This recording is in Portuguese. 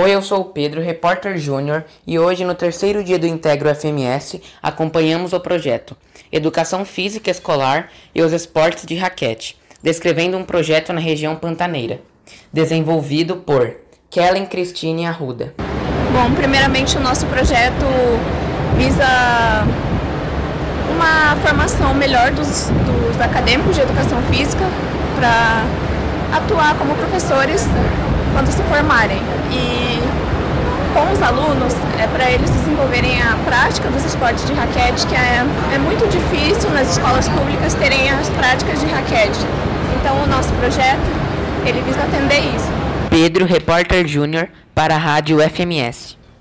Oi, eu sou o Pedro, repórter júnior, e hoje, no terceiro dia do Integro FMS, acompanhamos o projeto Educação Física Escolar e os Esportes de Raquete, descrevendo um projeto na região pantaneira, desenvolvido por Kellen Cristine Arruda. Bom, primeiramente o nosso projeto visa uma formação melhor dos acadêmicos de educação física para atuar como professores quando se formarem. E com os alunos, é para eles desenvolverem a prática dos esportes de raquete, que é muito difícil nas escolas públicas terem as práticas de raquete. Então o nosso projeto, ele visa atender isso. Pedro, repórter júnior, para a Rádio FMS.